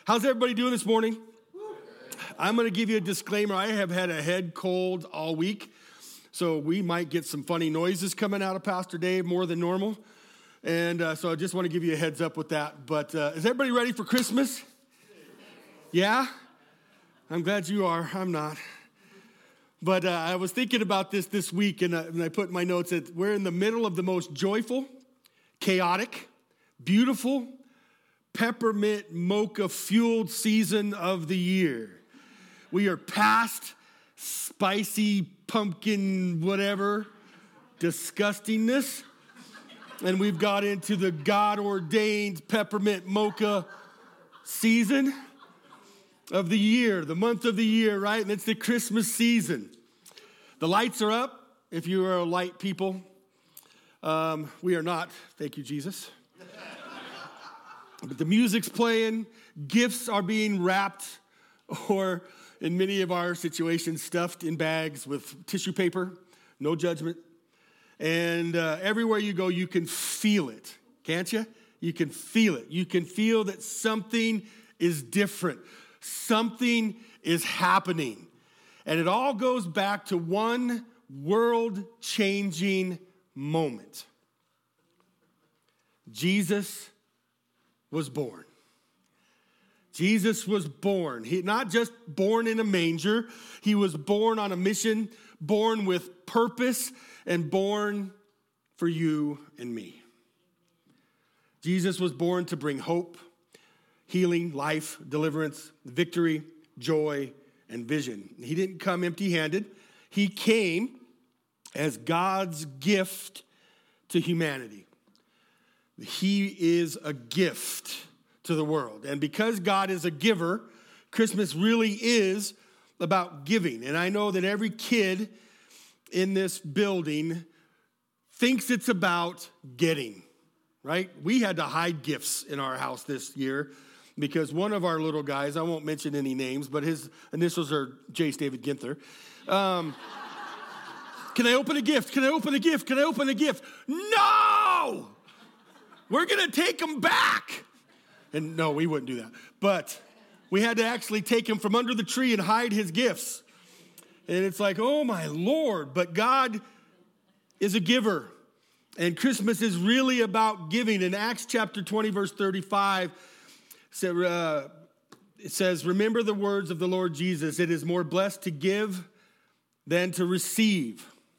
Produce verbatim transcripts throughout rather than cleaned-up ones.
How's everybody doing this morning? I'm going to give you a disclaimer. I have had a head cold all week, so we might get some funny noises coming out of Pastor Dave more than normal. And uh, so I just want to give you a heads up with that. But uh, is everybody ready for Christmas? Yeah? I'm glad you are. I'm not. But uh, I was thinking about this this week, and, uh, and I put in my notes that we're in the middle of the most joyful, chaotic, beautiful, peppermint mocha-fueled season of the year. We are past spicy pumpkin whatever disgustingness, and we've got into the God-ordained peppermint mocha season of the year, the month of the year, right? And it's the Christmas season. The lights are up, if you are light people. Um, we are not, thank you, Jesus. But the music's playing, gifts are being wrapped, or in many of our situations, stuffed in bags with tissue paper, no judgment. And uh, everywhere you go, you can feel it, can't you? You can feel it. You can feel that something is different. Something is happening. And it all goes back to one world-changing moment. Jesus was born. Jesus was born. He not just born in a manger. He was born on a mission, born with purpose, and born for you and me. Jesus was born to bring hope, healing, life, deliverance, victory, joy, and vision. He didn't come empty-handed. He came as God's gift to humanity. He is a gift to the world. And because God is a giver, Christmas really is about giving. And I know that every kid in this building thinks it's about getting, right? We had to hide gifts in our house this year because one of our little guys, I won't mention any names, but his initials are Jace David Ginther. Um, Can I open a gift? Can I open a gift? Can I open a gift? No! We're going to take them back. And no, we wouldn't do that. But we had to actually take him from under the tree and hide his gifts. And it's like, oh my Lord. But God is a giver. And Christmas is really about giving. In Acts chapter twenty, verse thirty-five, it says, remember the words of the Lord Jesus. It is more blessed to give than to receive.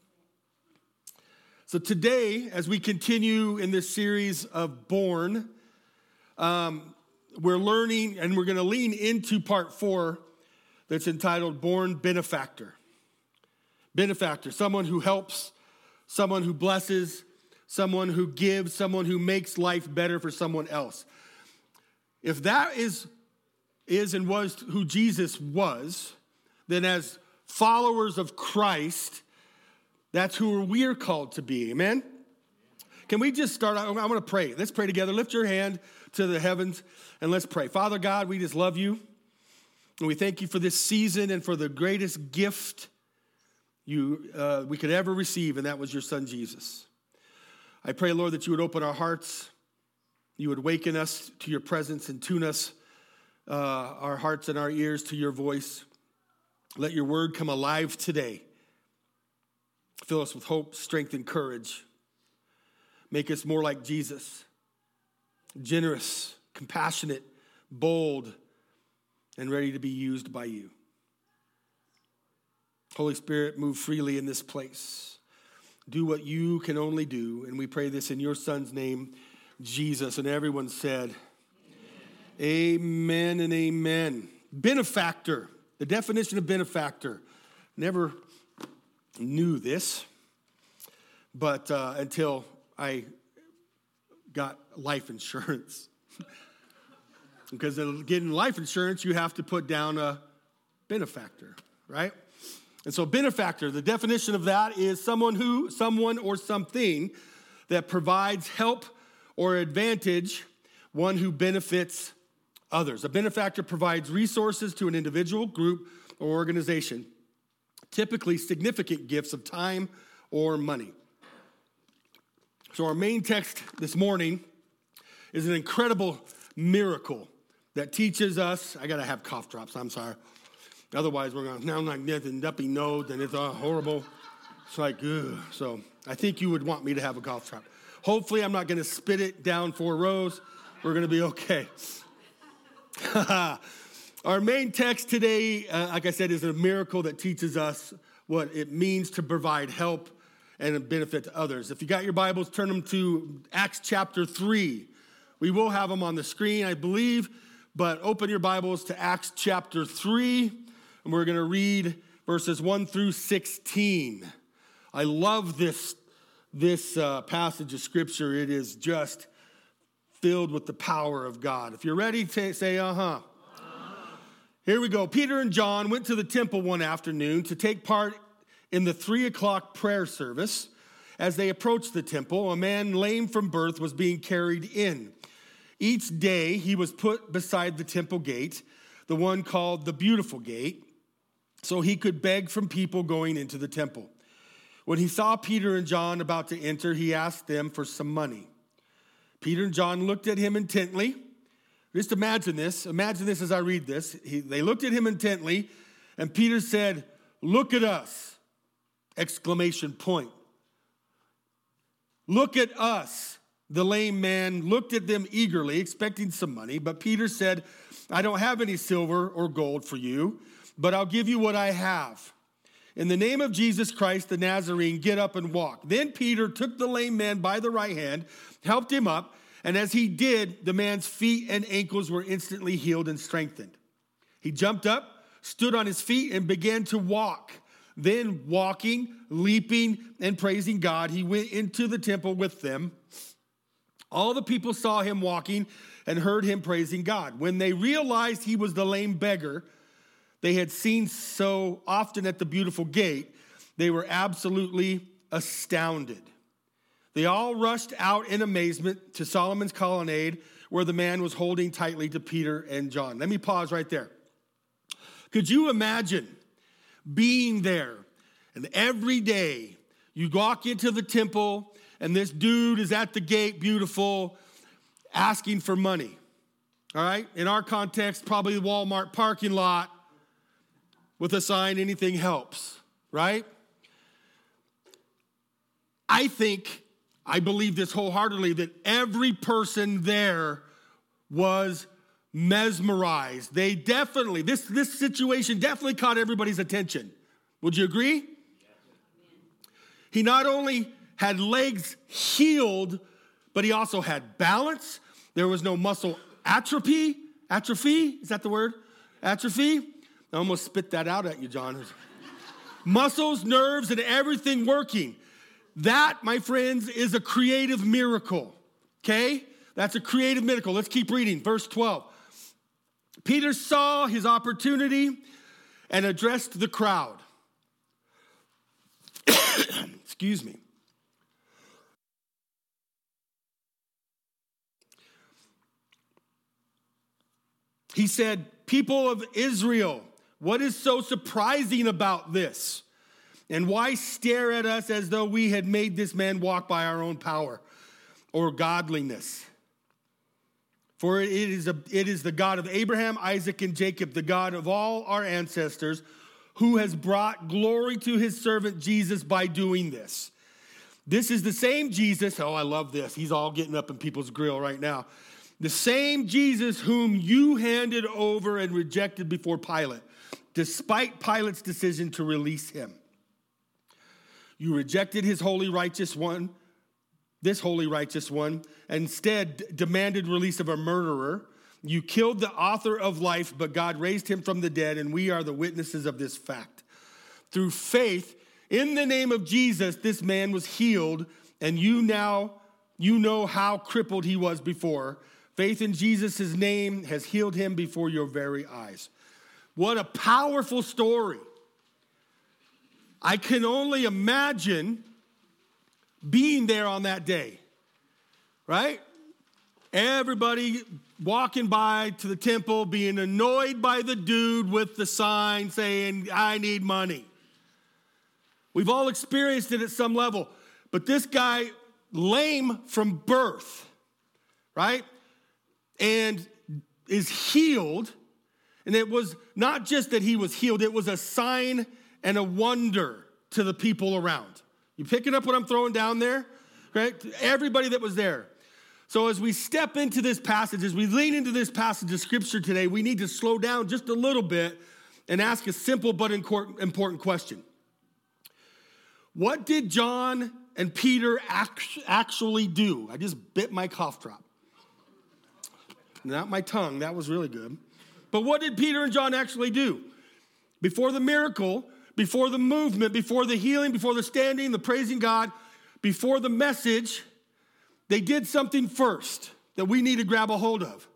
So today, as we continue in this series of Born, um, we're learning and we're going to lean into part four that's entitled Born Benefactor. Benefactor, someone who helps, someone who blesses, someone who gives, someone who makes life better for someone else. If that is, is and was who Jesus was, then as followers of Christ, that's who we're called to be. Amen? Can we just start? I'm going to pray. Let's pray together. Lift your hand to the heavens and let's pray. Father God, we just love you. And we thank you for this season and for the greatest gift you uh, we could ever receive, and that was your son, Jesus. I pray, Lord, that you would open our hearts. You would waken us to your presence and tune us, uh, our hearts and our ears to your voice. Let your word come alive today. Fill us with hope, strength, and courage. Make us more like Jesus. Generous, compassionate, bold, and ready to be used by you. Holy Spirit, move freely in this place. Do what you can only do. And we pray this in your son's name, Jesus. And everyone said, amen, amen and amen. Benefactor. The definition of benefactor. Never knew this, but uh, until I got life insurance. Because getting life insurance, you have to put down a benefactor, right? And so benefactor, the definition of that is someone who, someone or something that provides help or advantage, one who benefits others. A benefactor provides resources to an individual, group, or organization, typically significant gifts of time or money. So our main text this morning is an incredible miracle that teaches us, I got to have cough drops, I'm sorry. Otherwise, we're going to sound like this and dumpy nose, and it's all horrible. It's like, ugh. So I think you would want me to have a cough drop. Hopefully, I'm not going to spit it down four rows. We're going to be okay. Our main text today, uh, like I said, is a miracle that teaches us what it means to provide help and a benefit to others. If you got your Bibles, turn them to Acts chapter three. We will have them on the screen, I believe, but open your Bibles to Acts chapter three, and we're going to read verses one through sixteen. I love this, this uh, passage of Scripture. It is just filled with the power of God. If you're ready, t- say, uh-huh. uh-huh. Here we go. Peter and John went to the temple one afternoon to take part in the three o'clock prayer service. As they approached the temple, a man lame from birth was being carried in. Each day he was put beside the temple gate, the one called the Beautiful Gate, so he could beg from people going into the temple. When he saw Peter and John about to enter, he asked them for some money. Peter and John looked at him intently. Just imagine this. Imagine this as I read this. He, they looked at him intently, and Peter said, "Look at us!" Exclamation point. Look at us. The lame man looked at them eagerly, expecting some money, but Peter said, "I don't have any silver or gold for you, but I'll give you what I have. In the name of Jesus Christ, the Nazarene, get up and walk." Then Peter took the lame man by the right hand, helped him up, and as he did, the man's feet and ankles were instantly healed and strengthened. He jumped up, stood on his feet, and began to walk. Then walking, leaping, and praising God, he went into the temple with them. All the people saw him walking and heard him praising God. When they realized he was the lame beggar they had seen so often at the Beautiful Gate, they were absolutely astounded. They all rushed out in amazement to Solomon's colonnade, where the man was holding tightly to Peter and John. Let me pause right there. Could you imagine being there, and every day you walk into the temple, and this dude is at the gate, beautiful, asking for money? All right? In our context, probably the Walmart parking lot with a sign, "Anything helps," right? I think, I believe this wholeheartedly, that every person there was mesmerized. They definitely, this, this situation definitely caught everybody's attention. Would you agree? Yes. He not only had legs healed, but he also had balance. There was no muscle atrophy. Atrophy, is that the word? Atrophy? I almost spit that out at you, John. Muscles, nerves, and everything working. That, my friends, is a creative miracle, okay? That's a creative miracle. Let's keep reading. Verse twelve. Peter saw his opportunity and addressed the crowd. Excuse me. He said, "People of Israel, what is so surprising about this? And why stare at us as though we had made this man walk by our own power or godliness? For it is, a, it is the God of Abraham, Isaac, and Jacob, the God of all our ancestors, who has brought glory to his servant Jesus by doing this. This is the same Jesus," oh, I love this. He's all getting up in people's grill right now. "The same Jesus whom you handed over and rejected before Pilate, despite Pilate's decision to release him. You rejected his holy righteous one, this holy righteous one, and instead demanded release of a murderer. You killed the author of life, but God raised him from the dead, and we are the witnesses of this fact. Through faith in the name of Jesus, this man was healed, and you now you know how crippled he was before. Faith in Jesus' name has healed him before your very eyes." What a powerful story. I can only imagine being there on that day, right? Everybody walking by to the temple, being annoyed by the dude with the sign saying, "I need money." We've all experienced it at some level. But this guy, lame from birth, right? And is healed, and it was not just that he was healed, it was a sign and a wonder to the people around. You picking up what I'm throwing down there? Right? Everybody that was there. So as we step into this passage, as we lean into this passage of Scripture today, we need to slow down just a little bit and ask a simple but important question. What did John and Peter actually do? I just bit my cough drop. Not my tongue, that was really good. But what did Peter and John actually do? Before the miracle, before the movement, before the healing, before the standing, the praising God, before the message, they did something first that we need to grab a hold of.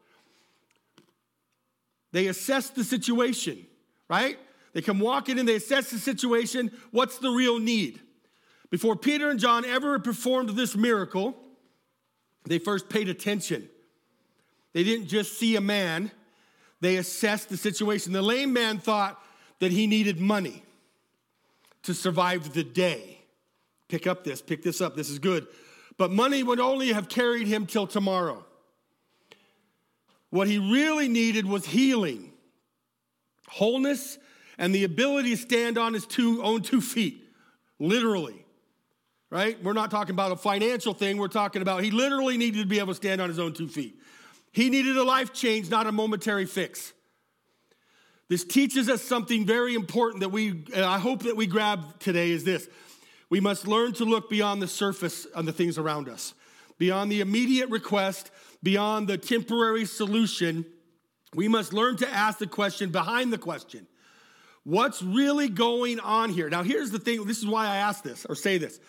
They assessed the situation, right? They come walking in, they assess the situation. What's the real need? Before Peter and John ever performed this miracle, they first paid attention. They didn't just see a man. They assessed the situation. The lame man thought that he needed money to survive the day. Pick up this, pick this up, this is good. But money would only have carried him till tomorrow. What he really needed was healing, wholeness, and the ability to stand on his two, own two feet, literally, right? We're not talking about a financial thing. We're talking about he literally needed to be able to stand on his own two feet. He needed a life change, not a momentary fix. This teaches us something very important that we, I hope that we grab today is this. We must learn to look beyond the surface on the things around us, beyond the immediate request, beyond the temporary solution. We must learn to ask the question behind the question. What's really going on here? Now, here's the thing. This is why I ask this or say this.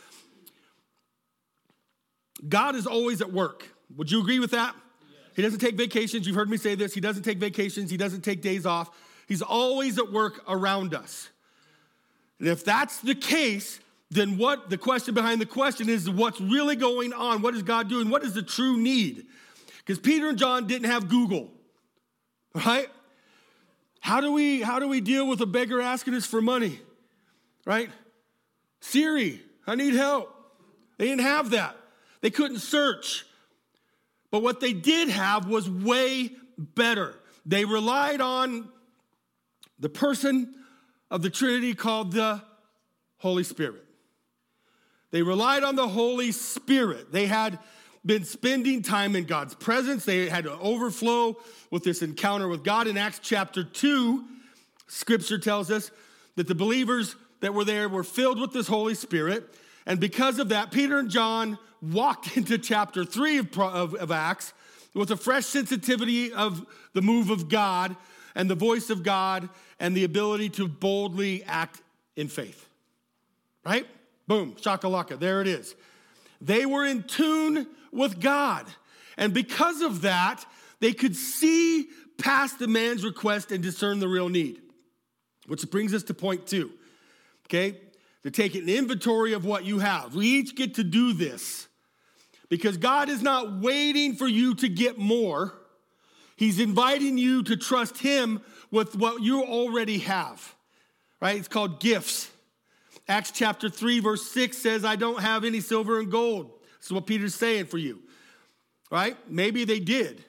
God is always at work. Would you agree with that? He doesn't take vacations. You've heard me say this. He doesn't take vacations. He doesn't take days off. He's always at work around us. And if that's the case, then what the question behind the question is what's really going on? What is God doing? What is the true need? Because Peter and John didn't have Google, right? How do we, how do we deal with a beggar asking us for money, right? Siri, I need help. They didn't have that. They couldn't search. But what they did have was way better. They relied on the person of the Trinity called the Holy Spirit. They relied on the Holy Spirit. They had been spending time in God's presence. They had to overflow with this encounter with God. In Acts chapter two, Scripture tells us that the believers that were there were filled with this Holy Spirit. And because of that, Peter and John walked into chapter three of, of, of Acts with a fresh sensitivity of the move of God and the voice of God and the ability to boldly act in faith. Right? Boom, shakalaka, there it is. They were in tune with God. And because of that, they could see past the man's request and discern the real need. Which brings us to point two. Okay? To take an inventory of what you have. We each get to do this. Because God is not waiting for you to get more. He's inviting you to trust him with what you already have. Right? It's called gifts. Acts chapter three, verse six says, I don't have any silver and gold. This is what Peter's saying for you. Right? Maybe they did.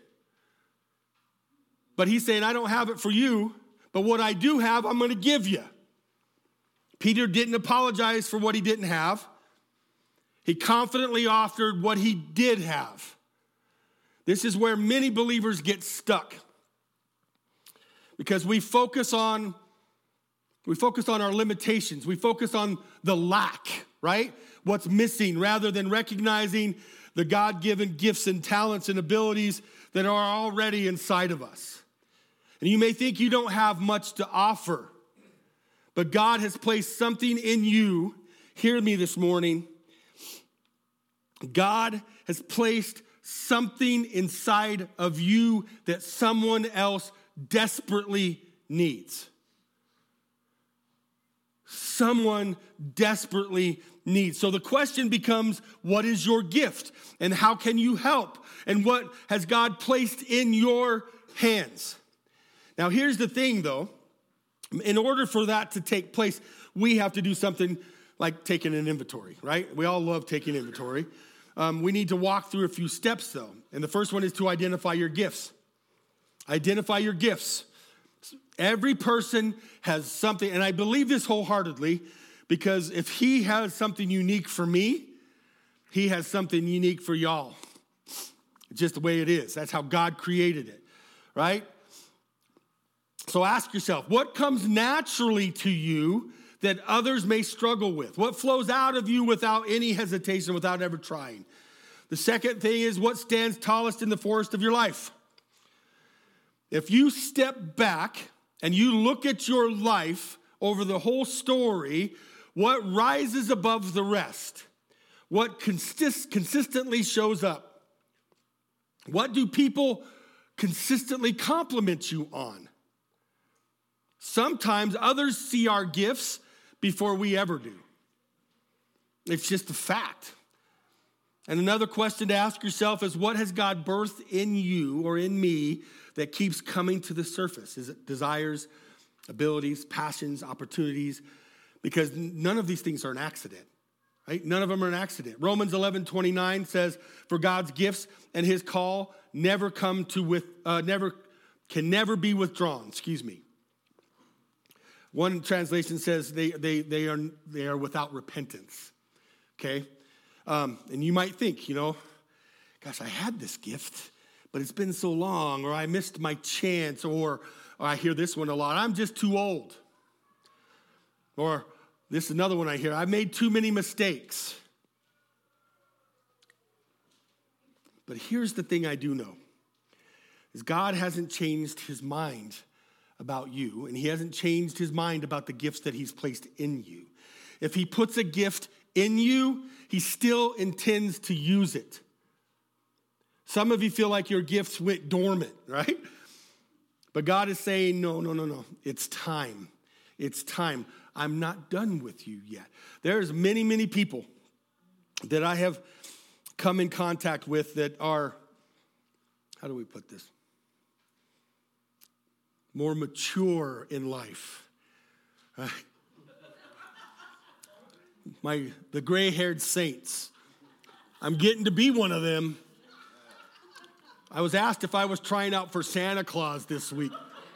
But he's saying, I don't have it for you, but what I do have, I'm going to give you. Peter didn't apologize for what he didn't have. He confidently offered what he did have. This is where many believers get stuck. Because we focus on, we focus on our limitations. We focus on the lack, right? What's missing, rather than recognizing the God-given gifts and talents and abilities that are already inside of us. And you may think you don't have much to offer, but God has placed something in you. Hear me this morning. God has placed something inside of you that someone else desperately needs. Someone desperately needs. So the question becomes, what is your gift? And how can you help? And what has God placed in your hands? Now, here's the thing, though. In order for that to take place, we have to do something like taking an inventory, right? We all love taking inventory. Um, we need to walk through a few steps, though. And the first one is to identify your gifts. Identify your gifts. Every person has something, and I believe this wholeheartedly, because if he has something unique for me, he has something unique for y'all. It's just the way it is. That's how God created it, right? So ask yourself, what comes naturally to you that others may struggle with? What flows out of you without any hesitation, without ever trying? The second thing is, what stands tallest in the forest of your life? If you step back and you look at your life over the whole story, what rises above the rest? What consist- consistently shows up? What do people consistently compliment you on? Sometimes others see our gifts before we ever do. It's just a fact. And another question to ask yourself is, what has God birthed in you or in me that keeps coming to the surface? Is it desires, abilities, passions, opportunities? Because none of these things are an accident, right? None of them are an accident. Romans eleven twenty-nine says, for God's gifts and his call never come to with, uh, never, can never be withdrawn, excuse me. One translation says they, they, they, are, they are without repentance, okay? Um, and you might think, you know, gosh, I had this gift, but it's been so long, or I missed my chance, or, or I hear this one a lot, I'm just too old. Or this is another one I hear, I made too many mistakes. But here's the thing I do know, is God hasn't changed his mind about you, and he hasn't changed his mind about the gifts that he's placed in you. If he puts a gift in you, he still intends to use it. Some of you feel like your gifts went dormant, right? But God is saying, no, no, no, no. It's time. It's time. I'm not done with you yet. There's many, many people that I have come in contact with that are, how do we put this? More mature in life. Right? My, the gray-haired saints. I'm getting to be one of them. I was asked if I was trying out for Santa Claus this week.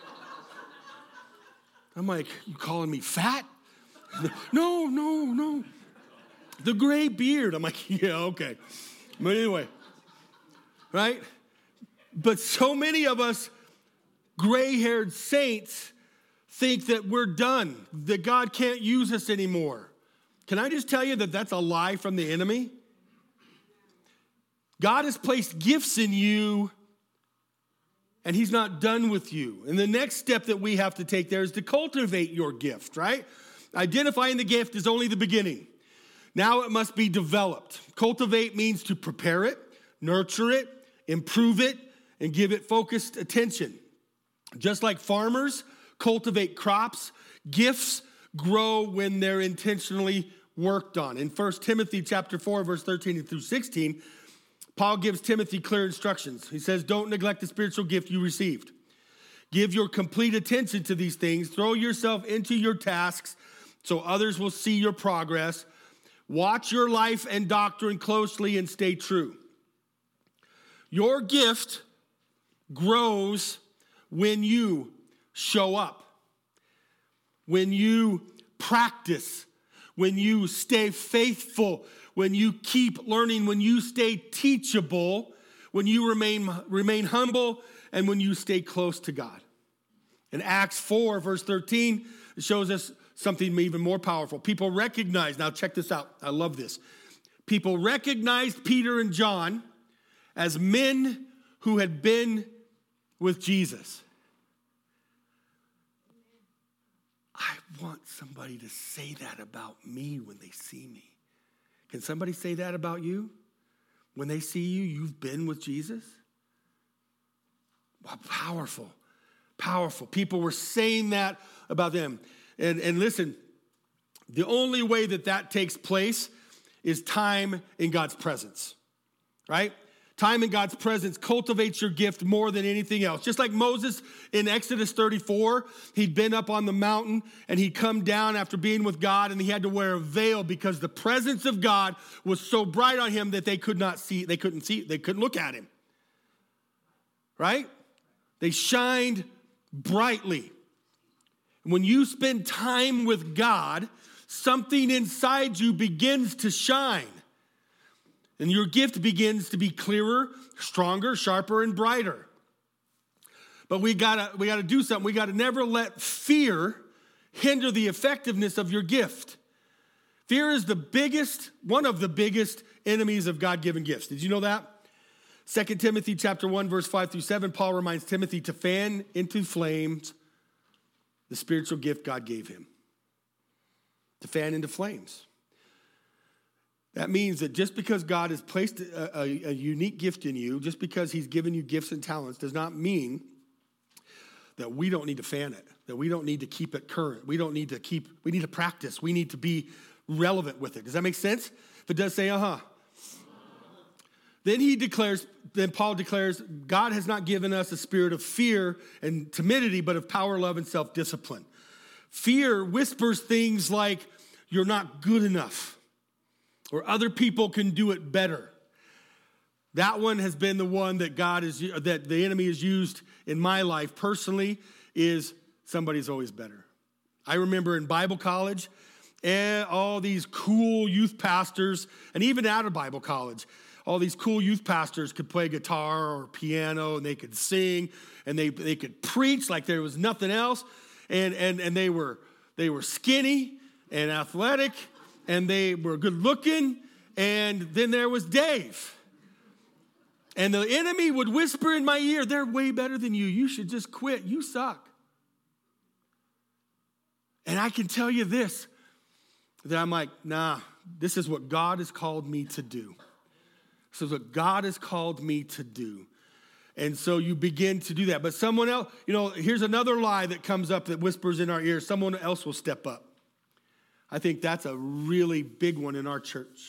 I'm like, you calling me fat? No, no, no. The gray beard. I'm like, yeah, okay. But anyway, right? But so many of us gray-haired saints think that we're done, that God can't use us anymore. Can I just tell you that that's a lie from the enemy? God has placed gifts in you, and he's not done with you. And the next step that we have to take there is to cultivate your gift, right? Identifying the gift is only the beginning. Now it must be developed. Cultivate means to prepare it, nurture it, improve it, and give it focused attention. Just like farmers cultivate crops, gifts grow when they're intentionally worked on. In First Timothy chapter four, verse thirteen through sixteen, Paul gives Timothy clear instructions. He says, don't neglect the spiritual gift you received. Give your complete attention to these things. Throw yourself into your tasks so others will see your progress. Watch your life and doctrine closely and stay true. Your gift grows when you show up, when you practice, when you stay faithful, when you keep learning, when you stay teachable, when you remain, remain humble, and when you stay close to God. In Acts four, verse thirteen, it shows us something even more powerful. People recognize, now check this out, I love this. People recognized Peter and John as men who had been with Jesus. I want somebody to say that about me when they see me. Can somebody say that about you? When they see you, you've been with Jesus? Wow, powerful, powerful. People were saying that about them. And, and listen, the only way that that takes place is time in God's presence, right? Time in God's presence cultivates your gift more than anything else. Just like Moses in Exodus thirty-four, he'd been up on the mountain and he'd come down after being with God and he had to wear a veil because the presence of God was so bright on him that they could not see, they couldn't see, they couldn't look at him. Right? They shined brightly. When you spend time with God, something inside you begins to shine. And your gift begins to be clearer, stronger, sharper, and brighter. But we gotta, we gotta do something. We gotta never let fear hinder the effectiveness of your gift. Fear is the biggest, one of the biggest enemies of God-given gifts. Did you know that? Second Timothy chapter one, verse five through seven, Paul reminds Timothy to fan into flames the spiritual gift God gave him. To fan into flames. That means that just because God has placed a, a, a unique gift in you, just because he's given you gifts and talents, does not mean that we don't need to fan it, that we don't need to keep it current. We don't need to keep, we need to practice. We need to be relevant with it. Does that make sense? If it does, say, uh-huh. Then he declares, then Paul declares, God has not given us a spirit of fear and timidity, but of power, love, and self-discipline. Fear whispers things like, you're not good enough, or other people can do it better. That one has been the one that God is, that the enemy has used in my life personally, is somebody's always better. I remember in Bible college, and all these cool youth pastors, and even out of Bible college, all these cool youth pastors could play guitar or piano, and they could sing, and they, they could preach like there was nothing else. And, and, and they were they were skinny and athletic, and they were good looking. And then there was Dave. And the enemy would whisper in my ear, they're way better than you. You should just quit. You suck. And I can tell you this, that I'm like, nah, this is what God has called me to do. This is what God has called me to do. And so you begin to do that. But someone else, you know, here's another lie that comes up that whispers in our ears. Someone else will step up. I think that's a really big one in our church.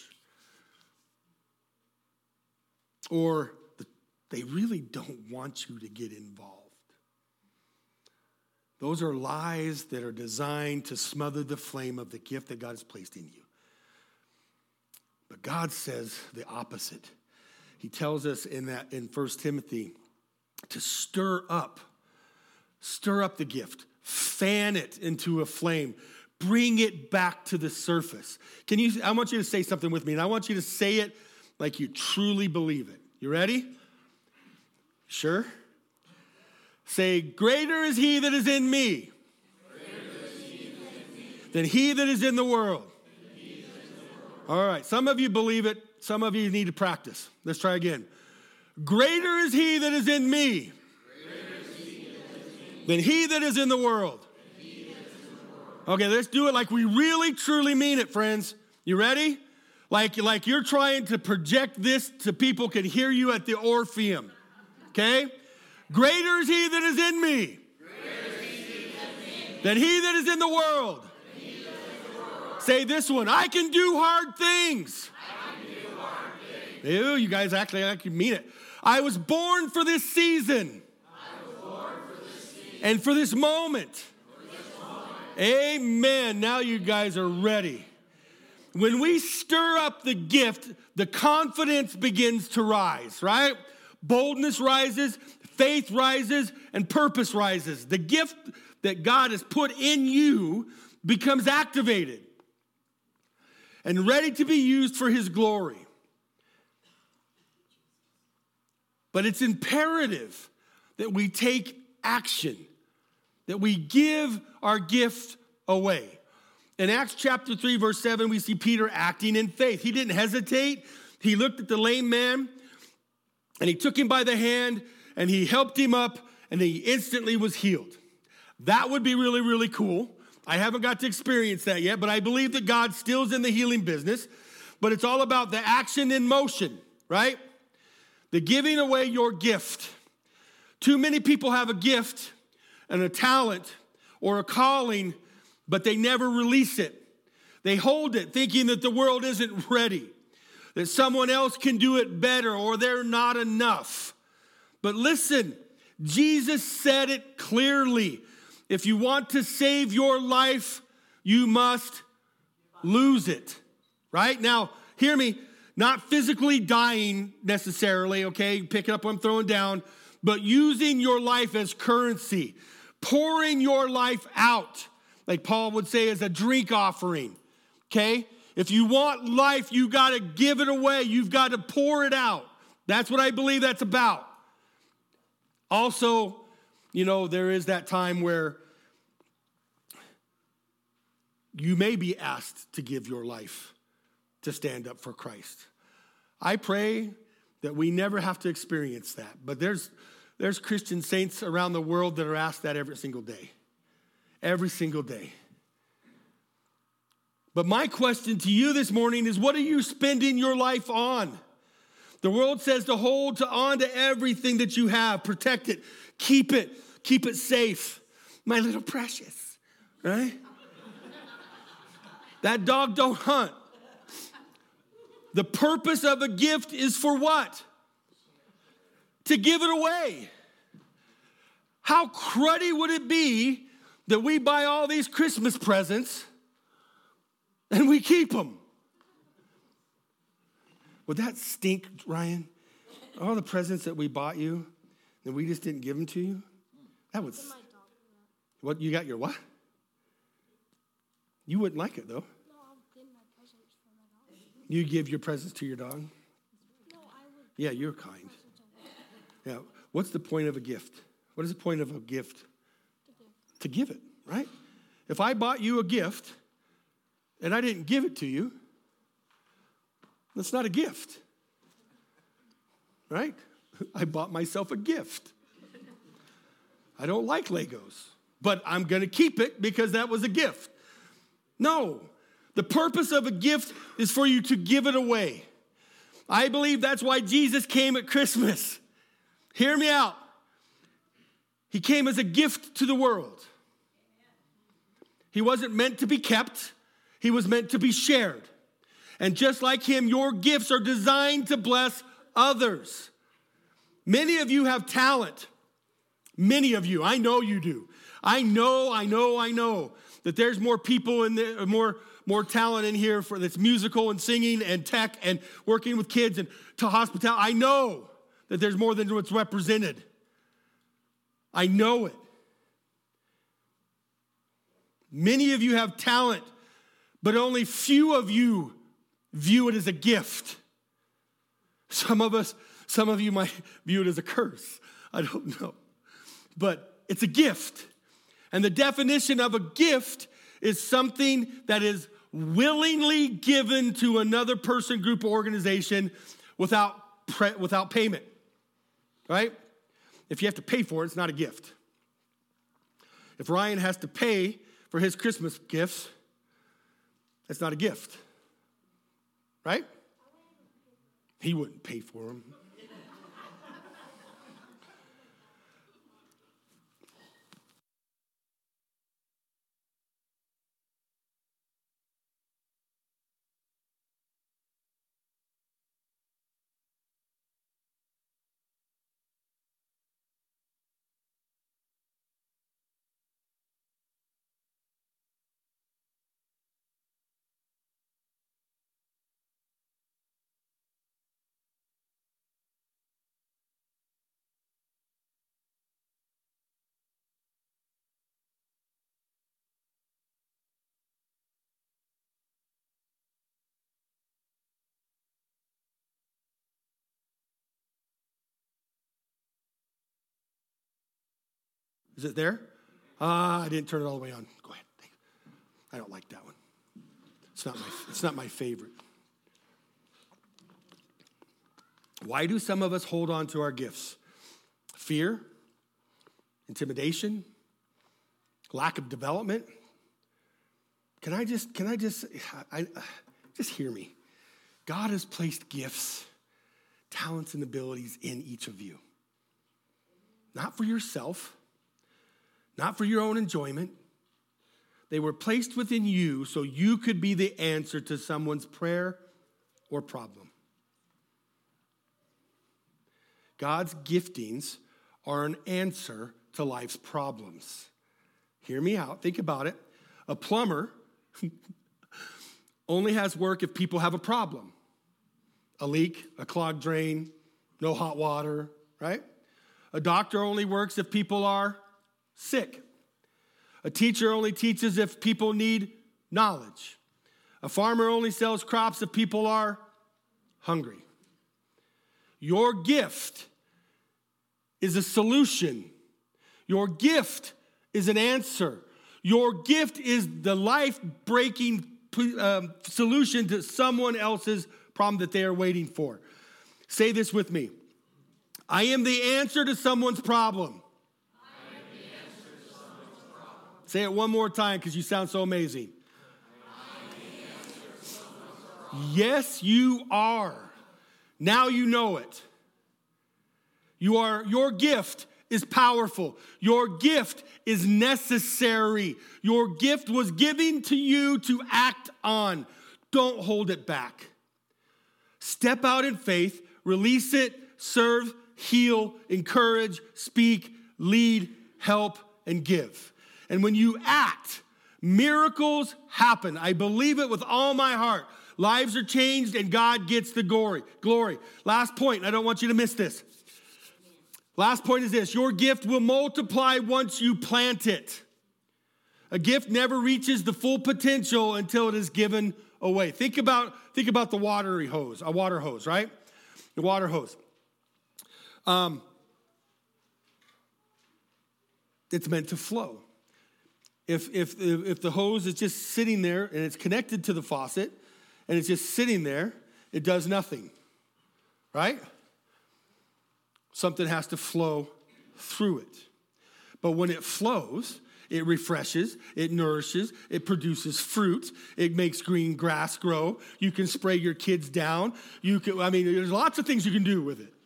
Or the, they really don't want you to get involved. Those are lies that are designed to smother the flame of the gift that God has placed in you. But God says the opposite. He tells us in that in First Timothy to stir up, stir up the gift, fan it into a flame, bring it back to the surface. Can you? I want you to say something with me, and I want you to say it like you truly believe it. You ready? Sure? Say, greater is he that is in me, he than he that is in the world. All right, some of you believe it. Some of you need to practice. Let's try again. Greater is he that is in me than he that is in the world. Okay, let's do it like we really, truly mean it, friends. You ready? Like, like you're trying to project this so people can hear you at the Orpheum. Okay? Greater is he that is in me than he that is in the world. Say this one. I can do hard things. Ew, you guys act like you mean it. I was born for this season. For this season. And for this moment. For this moment. Amen. Now you guys are ready. When we stir up the gift, the confidence begins to rise, right? Boldness rises, faith rises, and purpose rises. The gift that God has put in you becomes activated and ready to be used for his glory. But it's imperative that we take action, that we give our gift away. In Acts chapter three, verse seven, we see Peter acting in faith. He didn't hesitate. He looked at the lame man, and he took him by the hand, and he helped him up, and he instantly was healed. That would be really, really cool. I haven't got to experience that yet, but I believe that God still is in the healing business. But it's all about the action in motion, right? The giving away your gift. Too many people have a gift and a talent or a calling, but they never release it. They hold it thinking that the world isn't ready, that someone else can do it better or they're not enough. But listen, Jesus said it clearly. If you want to save your life, you must lose it. Right? Now, hear me. Not physically dying necessarily, okay? Pick it up what I'm throwing down. but using your life as currency, pouring your life out, like Paul would say, as a drink offering, okay? If you want life, you got to give it away. You've got to pour it out. That's what I believe that's about. Also, you know, there is that time where you may be asked to give your life to stand up for Christ. I pray that we never have to experience that. But there's, there's Christian saints around the world that are asked that every single day. Every single day. But my question to you this morning is, what are you spending your life on? The world says to hold to on to everything that you have. Protect it. Keep it. Keep it safe. My little precious. Right? That dog don't hunt. The purpose of a gift is for what? To give it away. How cruddy would it be that we buy all these Christmas presents and we keep them? Would that stink, Ryan? All the presents that we bought you and we just didn't give them to you? That would. What, you got your what? You wouldn't like it, though. You give your presents to your dog? No, I would. Yeah, you're kind. Yeah. What's the point of a gift? What is the point of a gift? To give. To give it, right? If I bought you a gift and I didn't give it to you, that's not a gift. Right? I bought myself a gift. I don't like Legos, but I'm going to keep it because that was a gift. No. The purpose of a gift is for you to give it away. I believe that's why Jesus came at Christmas. Hear me out. He came as a gift to the world. He wasn't meant to be kept. He was meant to be shared. And just like him, your gifts are designed to bless others. Many of you have talent. Many of you. I know you do. I know, I know, I know that there's more people in there, more More talent in here for that's musical and singing and tech and working with kids and to hospitality. I know that there's more than what's represented. I know it. Many of you have talent, but only few of you view it as a gift. Some of us, some of you might view it as a curse. I don't know. But it's a gift. And the definition of a gift is something that is willingly given to another person, group, or organization without, pre- without payment, right? If you have to pay for it, it's not a gift. If Ryan has to pay for his Christmas gifts, that's not a gift, right? He wouldn't pay for them. Is it there? Ah, uh, I didn't turn it all the way on. Go ahead. I don't like that one. It's not my, it's not my favorite. Why do some of us hold on to our gifts? Fear, intimidation, lack of development. Can I just, can I just, I, I, just hear me. God has placed gifts, talents, and abilities in each of you. Not for yourself, not for your own enjoyment. They were placed within you so you could be the answer to someone's prayer or problem. God's giftings are an answer to life's problems. Hear me out. Think about it. A plumber only has work if people have a problem. A leak, a clogged drain, no hot water, right? A doctor only works if people are sick. A teacher only teaches if people need knowledge. A farmer only sells crops if people are hungry. Your gift is a solution. Your gift is an answer. Your gift is the life-breaking um, solution to someone else's problem that they are waiting for. Say this with me. I am the answer to someone's problem. I am the answer to someone's problem. Say it one more time because you sound so amazing. I am the answer to someone's problem. Yes, you are. Now you know it. You are, your gift is powerful. Your gift is necessary. Your gift was given to you to act on. Don't hold it back. Step out in faith, release it, serve, heal, encourage, speak, lead, help, and give. And when you act, miracles happen. I believe it with all my heart. Lives are changed and God gets the glory. Glory. Last point, and I don't want you to miss this. Last point is this. Your gift will multiply once you plant it. A gift never reaches the full potential until it is given away. Think about, think about the watery hose, a water hose, right? The water hose. Um, it's meant to flow. If, if, if the hose is just sitting there and it's connected to the faucet and it's just sitting there, it does nothing, right? Something has to flow through it. But when it flows, it refreshes, it nourishes, it produces fruit, it makes green grass grow. You can spray your kids down. You can, I mean, there's lots of things you can do with it.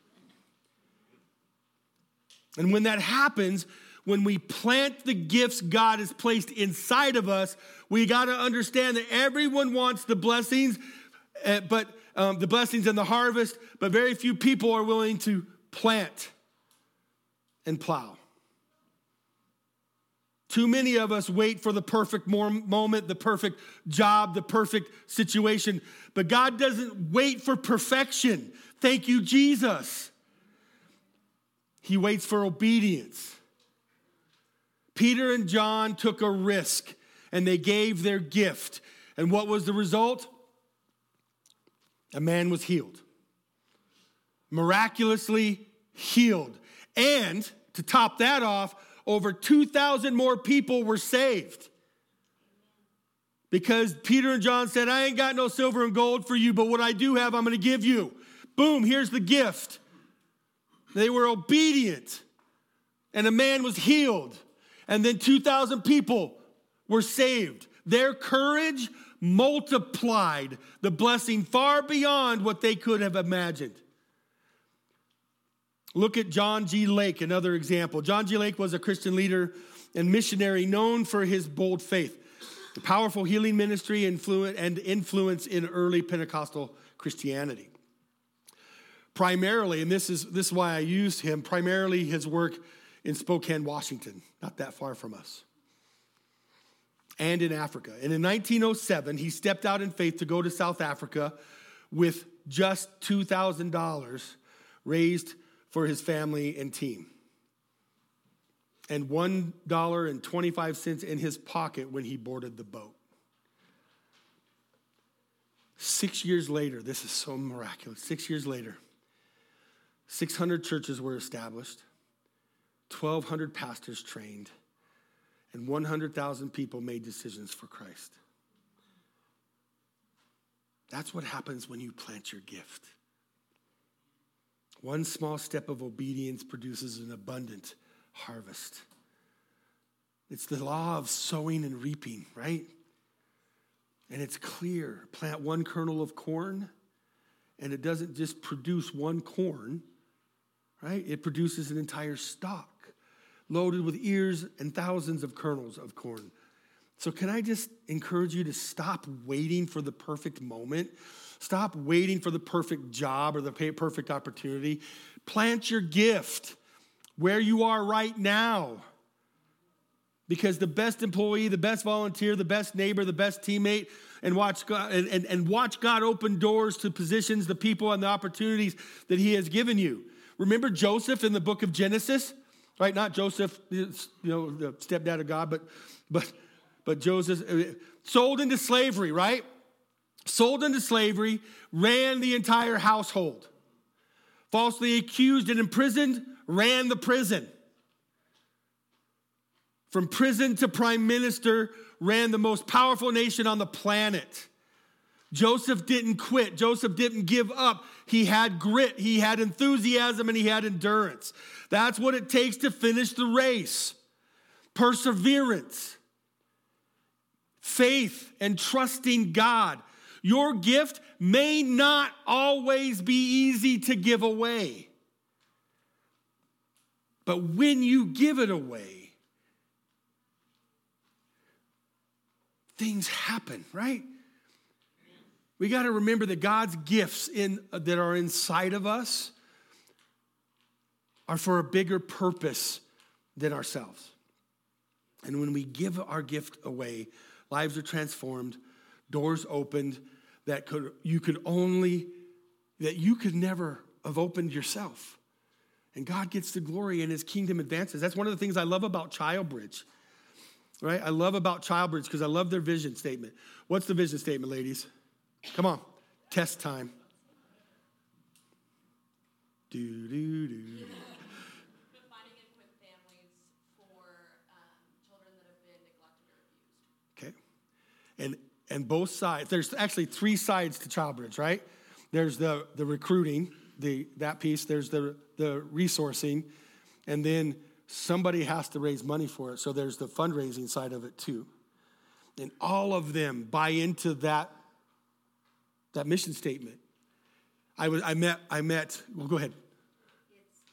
And when that happens, when we plant the gifts God has placed inside of us, we got to understand that everyone wants the blessings, uh, but um, the blessings and the harvest, but very few people are willing to plant and plow. Too many of us wait for the perfect moment, the perfect job, the perfect situation, but God doesn't wait for perfection. Thank you, Jesus. He waits for obedience. Peter and John took a risk and they gave their gift. And what was the result? A man was healed. Miraculously healed. And to top that off, over two thousand more people were saved. Because Peter and John said, I ain't got no silver and gold for you, but what I do have, I'm going to give you. Boom, here's the gift. They were obedient. And a man was healed. And then two thousand people were saved. Their courage multiplied the blessing far beyond what they could have imagined. Look at John G. Lake, another example. John G. Lake was a Christian leader and missionary known for his bold faith, the powerful healing ministry and influence in early Pentecostal Christianity. Primarily, and this is, this is why I used him, primarily his work in Spokane, Washington, not that far from us, and in Africa. And in nineteen oh seven, he stepped out in faith to go to South Africa with just two thousand dollars raised for his family and team, and one dollar and twenty-five cents in his pocket when he boarded the boat. Six years later, this is so miraculous, six years later, six hundred churches were established, twelve hundred pastors trained, and one hundred thousand people made decisions for Christ. That's what happens when you plant your gift. One small step of obedience produces an abundant harvest. It's the law of sowing and reaping, right? And it's clear. Plant one kernel of corn, and it doesn't just produce one corn, right? It produces an entire stalk loaded with ears and thousands of kernels of corn. So can I just encourage you to stop waiting for the perfect moment? Stop waiting for the perfect job or the perfect opportunity. Plant your gift where you are right now. Because the best employee, the best volunteer, the best neighbor, the best teammate, and watch God, and, and, and watch God open doors to positions, the people, and the opportunities that he has given you. Remember Joseph in the book of Genesis, right? Not Joseph, you know, the stepdad of God, but but but Joseph, sold into slavery, right? Sold into slavery, ran the entire household. Falsely accused and imprisoned, ran the prison. From prison to prime minister, ran the most powerful nation on the planet. Joseph didn't quit. Joseph didn't give up. He had grit, he had enthusiasm, and he had endurance. That's what it takes to finish the race. Perseverance, faith, and trusting God. Your gift may not always be easy to give away. But when you give it away, things happen, right? We got to remember that God's gifts in, that are inside of us are for a bigger purpose than ourselves. And when we give our gift away, lives are transformed, doors opened that could you could only, that you could never have opened yourself. And God gets the glory and his kingdom advances. That's one of the things I love about Childbridge, right? I love about Childbridge because I love their vision statement. What's the vision statement, ladies? Come on, test time. Do, do, do. Providing and equip families for um, children that have been neglected or abused. Okay. And and both sides, there's actually three sides to Childbridge, right? There's the, the recruiting, the that piece, there's the, the resourcing, and then somebody has to raise money for it. So there's the fundraising side of it too. And all of them buy into that, that mission statement. I was I met I met well go ahead. It's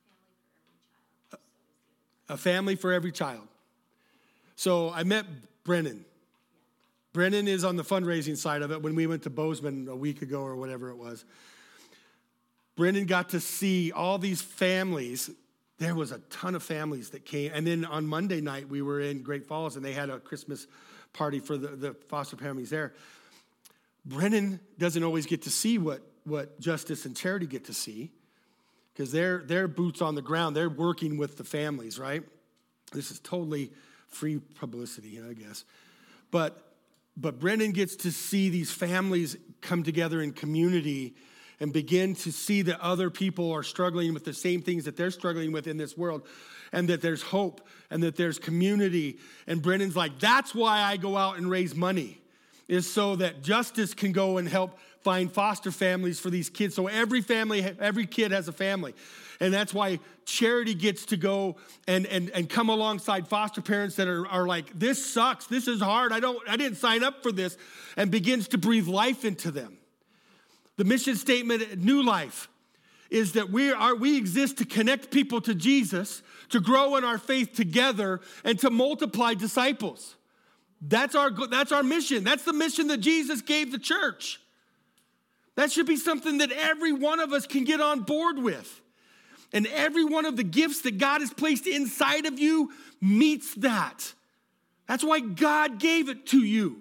um, a family for every child. So A family for every child. So is the other. I met Brennan. Brennan is on the fundraising side of it when we went to Bozeman a week ago or whatever it was. Brennan got to see all these families. There was a ton of families that came. And then on Monday night, we were in Great Falls, and they had a Christmas party for the, the foster families there. Brennan doesn't always get to see what, what Justice and Charity get to see because they're, they're boots on the ground. They're working with the families, right? This is totally free publicity, I guess. But But Brennan gets to see these families come together in community and begin to see that other people are struggling with the same things that they're struggling with in this world, and that there's hope and that there's community. And Brennan's like, that's why I go out and raise money, is so that Justice can go and help find foster families for these kids. So every family, every kid has a family. And that's why Charity gets to go and, and, and come alongside foster parents that are, are like, this sucks, this is hard, I don't, I didn't sign up for this, and begins to breathe life into them. The mission statement at New Life is that we are we exist to connect people to Jesus, to grow in our faith together, and to multiply disciples. That's our, that's our mission. That's the mission that Jesus gave the church. That should be something that every one of us can get on board with. And every one of the gifts that God has placed inside of you meets that. That's why God gave it to you,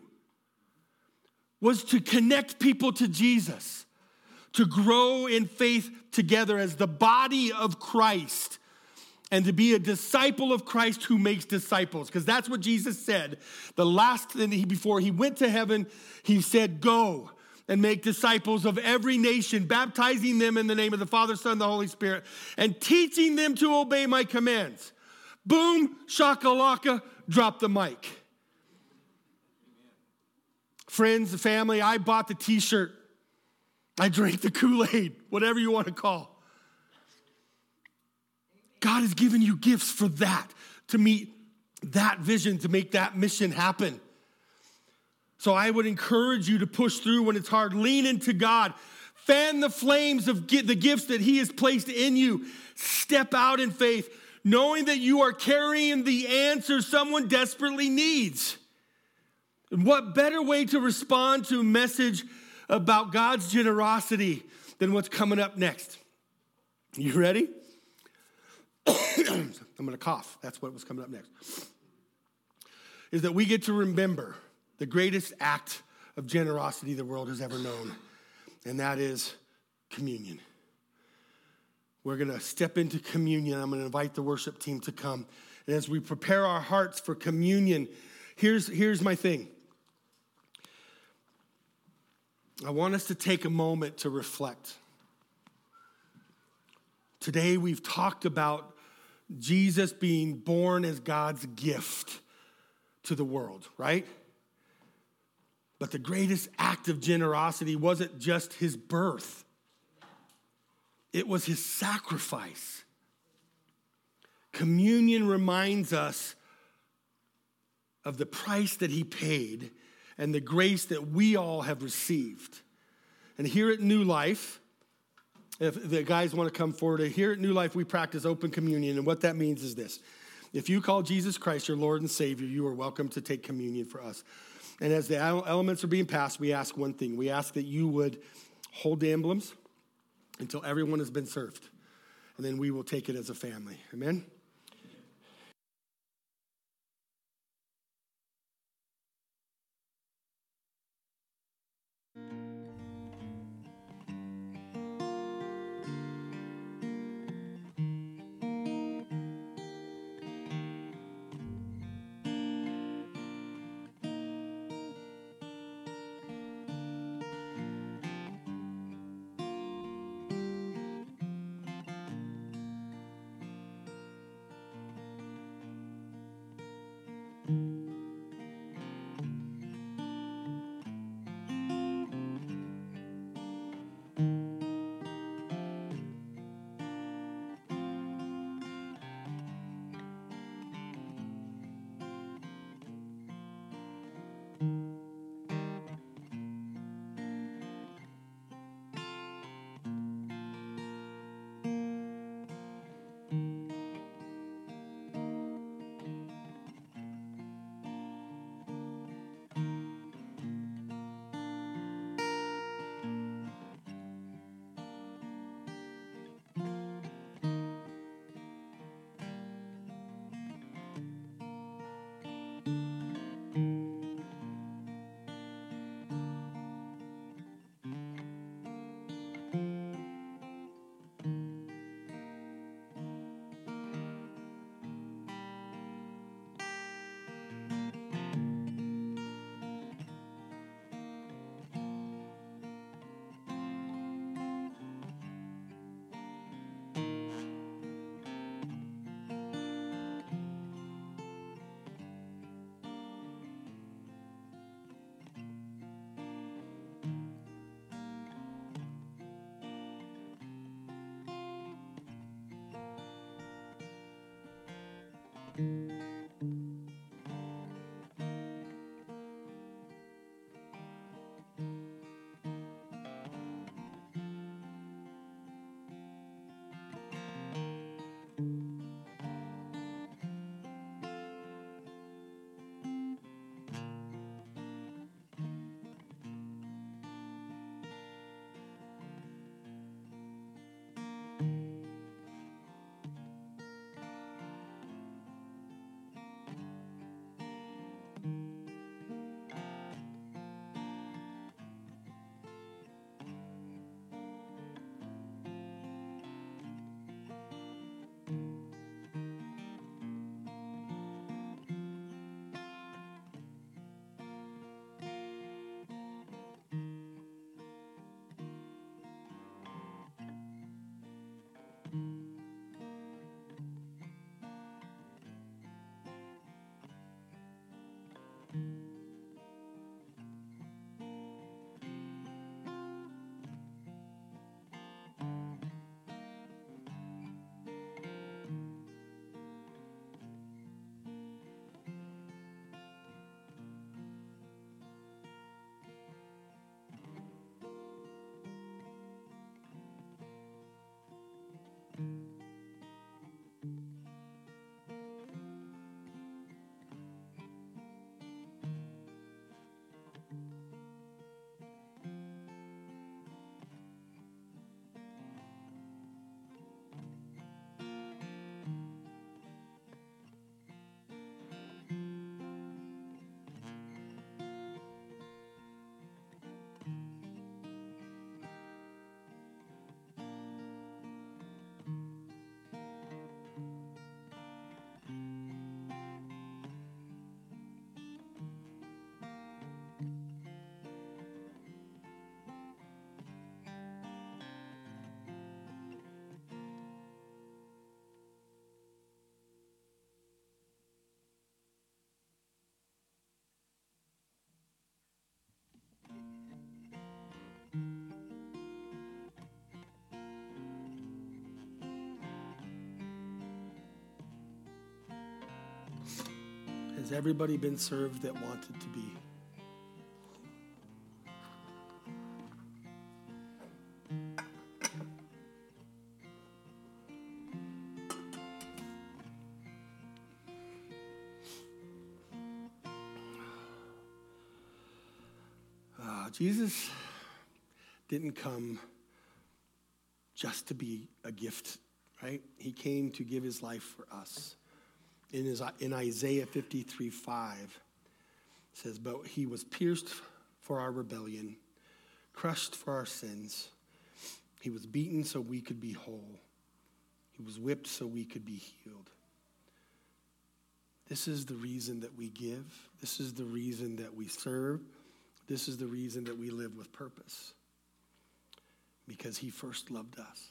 was to connect people to Jesus, to grow in faith together as the body of Christ, and to be a disciple of Christ who makes disciples. Because that's what Jesus said. The last thing he, before he went to heaven, he said, go and make disciples of every nation, baptizing them in the name of the Father, Son, and the Holy Spirit, and teaching them to obey my commands. Boom, shakalaka, drop the mic. Friends, the family, I bought the t-shirt. I drank the Kool-Aid, whatever you want to call. God has given you gifts for that, to meet that vision, to make that mission happen. So I would encourage you to push through when it's hard. Lean into God. Fan the flames of the gifts that he has placed in you. Step out in faith, knowing that you are carrying the answer someone desperately needs. And what better way to respond to a message about God's generosity than what's coming up next? You ready? I'm going to cough. That's what was coming up next. Is that we get to remember the greatest act of generosity the world has ever known, and that is communion. we're going to step into communion. I'm going to invite the worship team to come. And as we prepare our hearts for communion, here's, here's my thing. I want us to take a moment to reflect. Today we've talked about Jesus being born as God's gift to the world, right? But the greatest act of generosity wasn't just his birth. It was his sacrifice. Communion reminds us of the price that he paid and the grace that we all have received. And here at New Life, if the guys want to come forward, here at New Life, we practice open communion. And what that means is this. If you call Jesus Christ your Lord and Savior, you are welcome to take communion for us. And as the elements are being passed, we ask one thing. We ask that you would hold the emblems until everyone has been served. And then we will take it as a family. Amen? Has everybody been served that wanted to be? Uh, Jesus didn't come just to be a gift, right? He came to give his life for us. In, his, in Isaiah fifty-three five, it says, but he was pierced for our rebellion, crushed for our sins. He was beaten so we could be whole. He was whipped so we could be healed. This is the reason that we give. This is the reason that we serve. This is the reason that we live with purpose. Because he first loved us.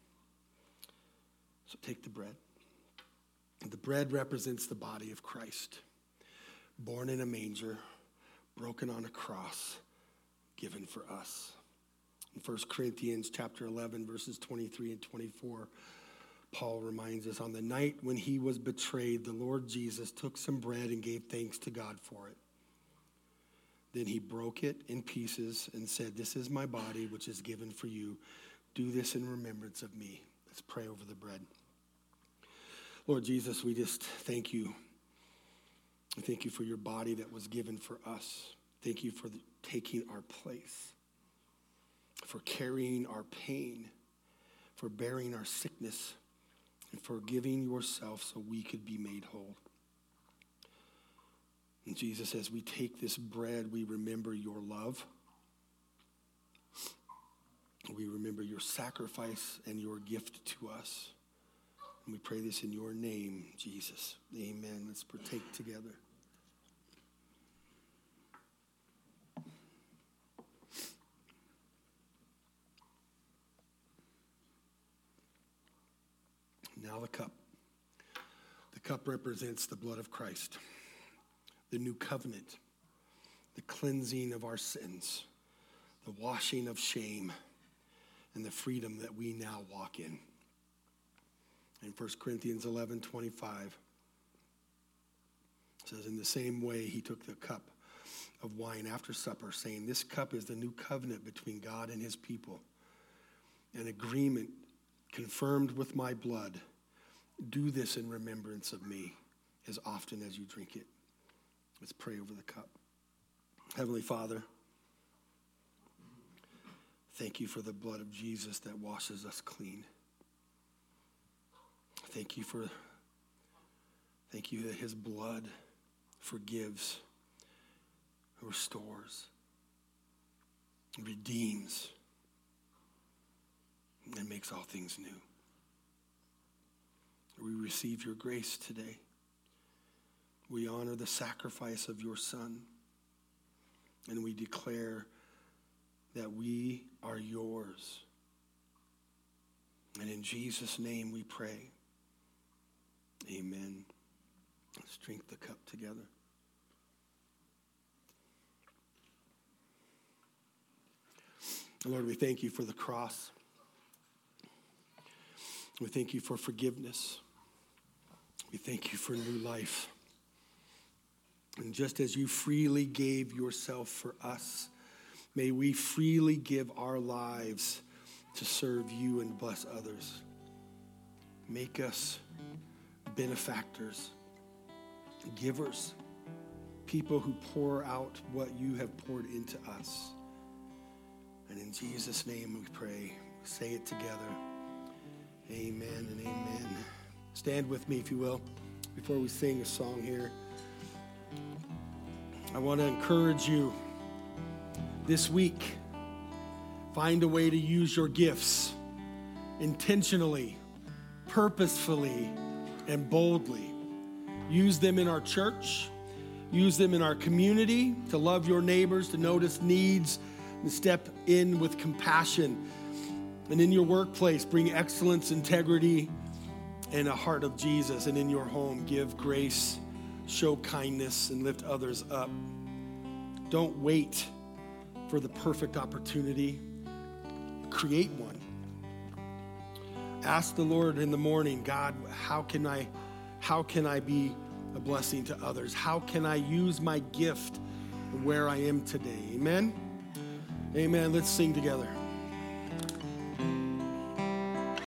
So take the bread. The bread represents the body of Christ, born in a manger, broken on a cross, given for us. In First Corinthians chapter eleven, verses twenty-three and twenty-four, Paul reminds us, on the night when he was betrayed, the Lord Jesus took some bread and gave thanks to God for it. Then he broke it in pieces and said, this is my body, which is given for you. Do this in remembrance of me. Let's pray over the bread. Lord Jesus, we just thank you. I thank you for your body that was given for us. Thank you for the, taking our place, for carrying our pain, for bearing our sickness, and for giving yourself so we could be made whole. And Jesus, as we take this bread, we remember your love. We remember your sacrifice and your gift to us. And we pray this in your name, Jesus. Amen. Let's partake together. Now the cup. The cup represents the blood of Christ, the new covenant, the cleansing of our sins, the washing of shame, and the freedom that we now walk in. In First Corinthians eleven twenty-five, it says, in the same way he took the cup of wine after supper, saying, this cup is the new covenant between God and his people, an agreement confirmed with my blood. Do this in remembrance of me as often as you drink it. Let's pray over the cup. Heavenly Father, thank you for the blood of Jesus that washes us clean. Thank you for, thank you that his blood forgives, restores, redeems, and makes all things new. We receive your grace today. We honor the sacrifice of your Son, and we declare that we are yours. And in Jesus' name we pray. Amen. Let's drink the cup together. Lord, we thank you for the cross. We thank you for forgiveness. We thank you for new life. And just as you freely gave yourself for us, may we freely give our lives to serve you and bless others. Make us benefactors, givers, people who pour out what you have poured into us. And in Jesus' name we pray. We say it together. Amen and amen. Stand with me, if you will, before we sing a song here. I want to encourage you this week, find a way to use your gifts intentionally, purposefully, and boldly. Use them in our church. Use them in our community to love your neighbors, to notice needs, and step in with compassion. And in your workplace, bring excellence, integrity, and a heart of Jesus. And in your home, give grace, show kindness, and lift others up. Don't wait for the perfect opportunity. Create one. Ask the Lord in the morning, God, how can I, how can I be a blessing to others? How can I use my gift where I am today? Amen? Amen. Let's sing together.